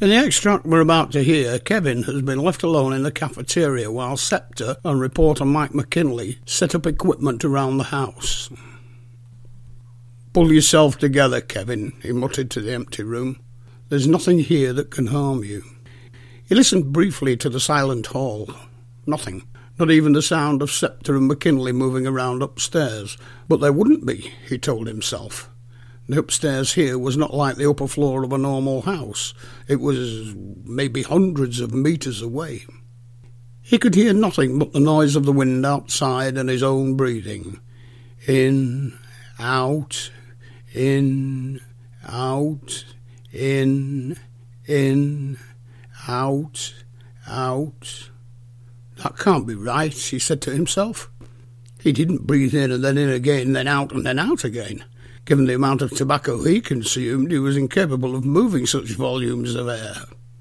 In the extract we're about to hear, Kevin has been left alone in the cafeteria while Scepter and reporter Mike McKinley set up equipment around the house. "Pull yourself together, Kevin," he muttered to the empty room. "There's nothing here that can harm you." He listened briefly to the silent hall. Nothing. Not even the sound of Scepter and McKinley moving around upstairs. But there wouldn't be, he told himself. The upstairs here was not like the upper floor of a normal house. It was maybe hundreds of metres away. He could hear nothing but the noise of the wind outside and his own breathing. In, out, in, out, in, out, out. That can't be right, he said to himself. He didn't breathe in and then in again, then out and then out again. Given the amount of tobacco he consumed, he was incapable of moving such volumes of air.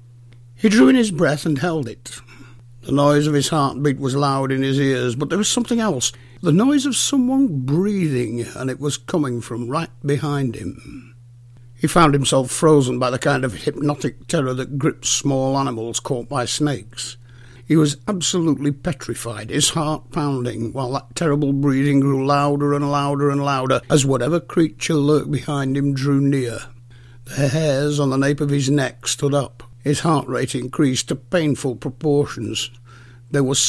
He drew in his breath and held it. The noise of his heartbeat was loud in his ears, but there was something else. The noise of someone breathing, and it was coming from right behind him. He found himself frozen by the kind of hypnotic terror that grips small animals caught by snakes. He was absolutely petrified, his heart pounding, while that terrible breathing grew louder and louder and louder as whatever creature lurked behind him drew near. The hairs on the nape of his neck stood up. His heart rate increased to painful proportions. There was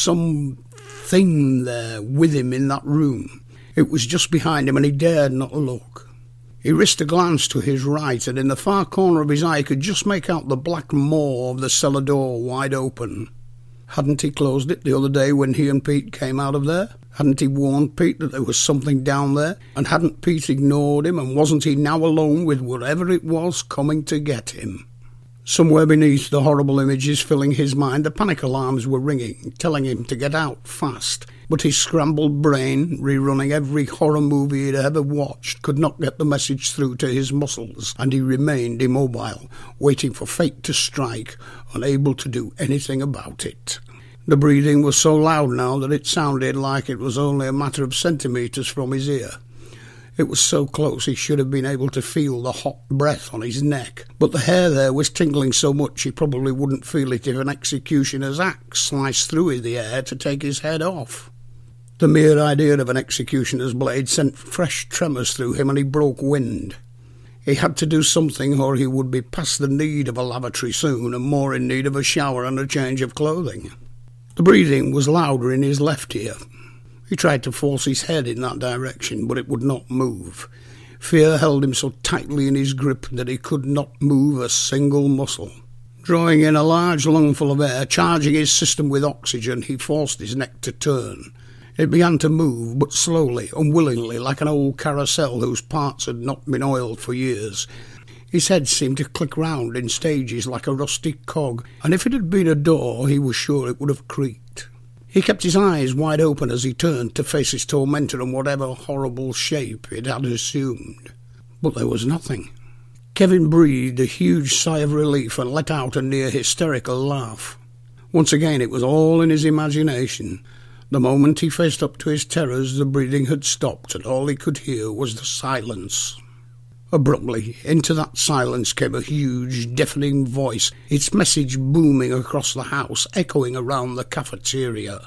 something there with him in that room. It was just behind him, and he dared not look. He risked a glance to his right, and in the far corner of his eye he could just make out the black maw of the cellar door wide open. Hadn't he closed it the other day when he and Pete came out of there? Hadn't he warned Pete that there was something down there? And hadn't Pete ignored him, and wasn't he now alone with whatever it was coming to get him? Somewhere beneath the horrible images filling his mind, the panic alarms were ringing, telling him to get out fast. But his scrambled brain, rerunning every horror movie he'd ever watched, could not get the message through to his muscles, and he remained immobile, waiting for fate to strike, unable to do anything about it. The breathing was so loud now that it sounded like it was only a matter of centimetres from his ear. It was so close he should have been able to feel the hot breath on his neck, but the hair there was tingling so much he probably wouldn't feel it if an executioner's axe sliced through the air to take his head off. The mere idea of an executioner's blade sent fresh tremors through him, and he broke wind. He had to do something, or he would be past the need of a lavatory soon, and more in need of a shower and a change of clothing. The breathing was louder in his left ear. He tried to force his head in that direction, but it would not move. Fear held him so tightly in his grip that he could not move a single muscle. Drawing in a large lungful of air, charging his system with oxygen, he forced his neck to turn. It began to move, but slowly, unwillingly, like an old carousel whose parts had not been oiled for years. His head seemed to click round in stages like a rusty cog, and if it had been a door, he was sure it would have creaked. He kept his eyes wide open as he turned to face his tormentor in whatever horrible shape it had assumed. But there was nothing. Kevin breathed a huge sigh of relief and let out a near hysterical laugh. Once again it was all in his imagination. The moment he faced up to his terrors, the breathing had stopped, and all he could hear was the silence. Abruptly, into that silence came a huge, deafening voice, its message booming across the house, echoing around the cafeteria.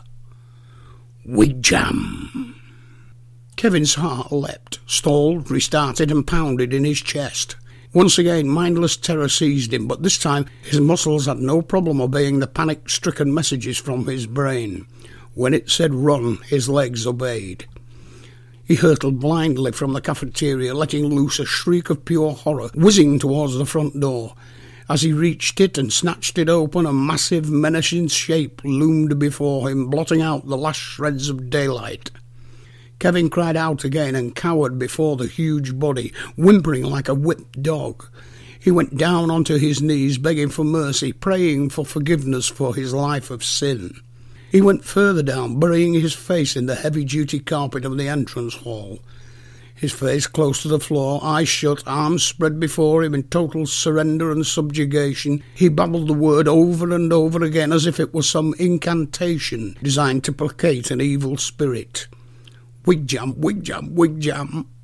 "Wigwam!" Kevin's heart leapt, stalled, restarted, and pounded in his chest. Once again, mindless terror seized him, but this time his muscles had no problem obeying the panic-stricken messages from his brain. When it said run, his legs obeyed. He hurtled blindly from the cafeteria, letting loose a shriek of pure horror, whizzing towards the front door. As he reached it and snatched it open, a massive, menacing shape loomed before him, blotting out the last shreds of daylight. Kevin cried out again and cowered before the huge body, whimpering like a whipped dog. He went down onto his knees, begging for mercy, praying for forgiveness for his life of sin. He went further down, burying his face in the heavy-duty carpet of the entrance hall. His face close to the floor, eyes shut, arms spread before him in total surrender and subjugation, he babbled the word over and over again as if it was some incantation designed to placate an evil spirit. Wigwam, wigwam, wigwam.